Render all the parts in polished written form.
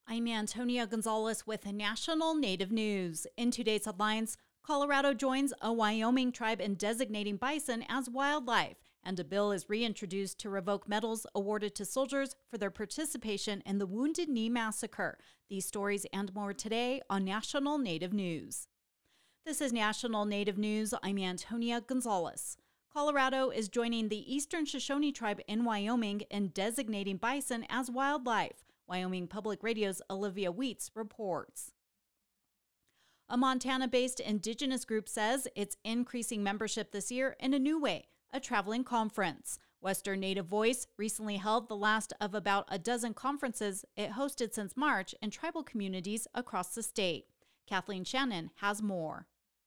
I'm Antonia Gonzalez with National Native News. In today's headlines, Colorado joins a Wyoming tribe in designating bison as wildlife, and a bill is reintroduced to revoke medals awarded to soldiers for their participation in the Wounded Knee Massacre. These stories and more today on National Native News. This is National Native News. I'm Antonia Gonzalez. Colorado is joining the Eastern Shoshone tribe in Wyoming in designating bison as wildlife. Wyoming Public Radio's Olivia Wheats reports. A Montana-based indigenous group says it's increasing membership this year in a new way, a traveling conference. Western Native Voice recently held the last of about a dozen conferences it hosted since March in tribal communities across the state. Kathleen Shannon has more.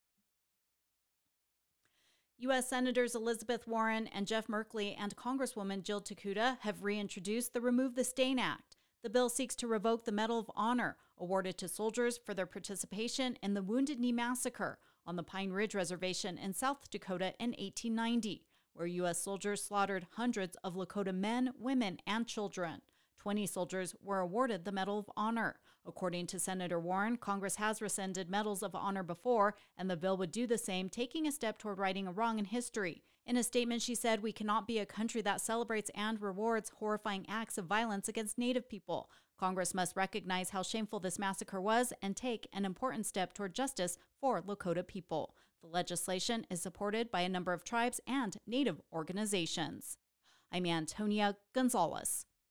U.S. Senators Elizabeth Warren and Jeff Merkley and Congresswoman Jill Takuda have reintroduced the Remove the Stain Act. The bill seeks to revoke the Medal of Honor awarded to soldiers for their participation in the Wounded Knee Massacre on the Pine Ridge Reservation in South Dakota in 1890, where U.S. soldiers slaughtered hundreds of Lakota men, women, and children. 20 soldiers were awarded the Medal of Honor. According to Senator Warren, Congress has rescinded Medals of Honor before, and the bill would do the same, taking a step toward righting a wrong in history. In a statement, she said, "We cannot be a country that celebrates and rewards horrifying acts of violence against Native people. Congress must recognize how shameful this massacre was and take an important step toward justice for Lakota people." The legislation is supported by a number of tribes and Native organizations. I'm Antonia Gonzalez.